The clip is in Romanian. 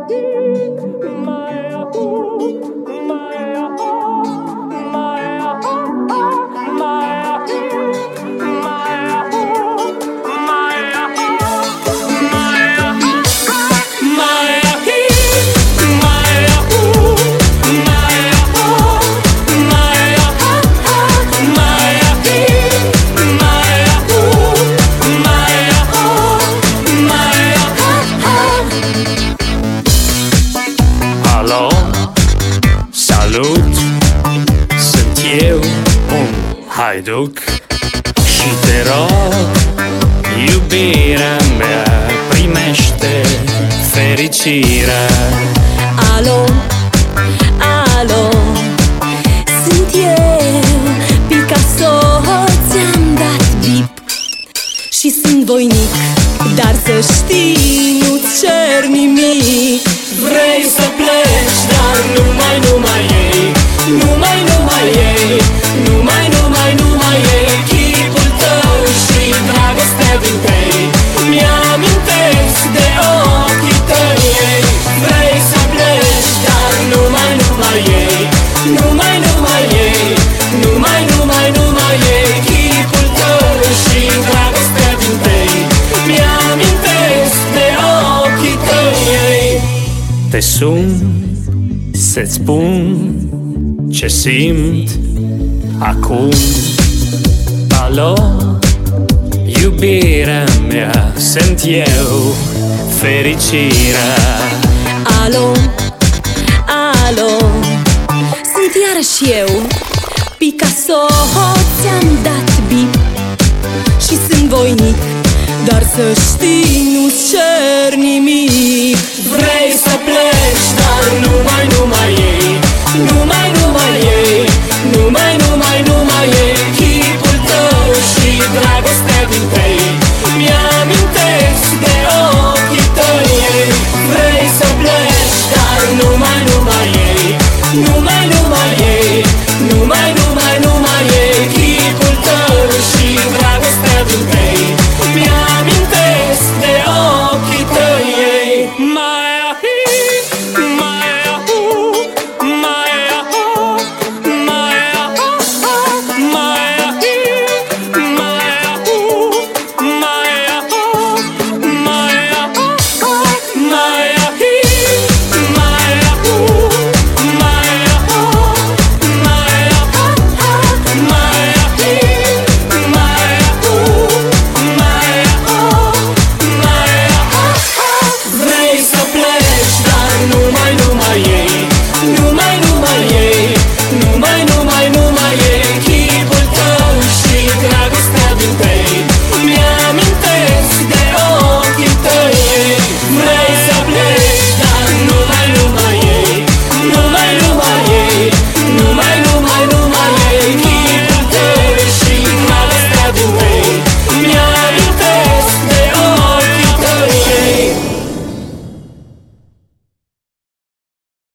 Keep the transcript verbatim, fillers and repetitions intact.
Alo, salut, sunt eu, un haiduc și te rog, iubirea mea, primește fericirea. Alo, alo, sunt eu, Picasso, ți-am dat bip și sunt voinic, dar să știi, nu-ți cer nimic. Vrei să pleci, dar numai, numai ei, numai, numai ei, numai, numai, numai ei, chipul tău și dragostea din tei, mi-amintesc de ochii tăi ei. Vrei să pleci, dar numai, numai ei, numai, numai ei, numai, numai, numai ei, chipul tău și dragostea din tei, mi-amintesc de ochii tăi ei. Te sun să-ți spun ce simt acum. Alo, iubirea mea, sunt eu, fericirea. Alo, alo, sunt iarăși eu, Picasso, ți-am dat bip și sunt voinic, dar să știi, nu-ți cer nimic. Vrei să pleci, dar numai, numai ei, numai, numai ei, numai, numai, numai ei, chipul tău și dragostea din tei, mi-amintesc de ochii tăi ei. Vrei să pleci, dar numai, numai ei, numai, numai ei, numai, numai, numai ei, chipul tău și dragostea din tei, mi-amintesc de ochii tăi ei. Numai, numai, numai ei, chipul tău și dragostea din tei,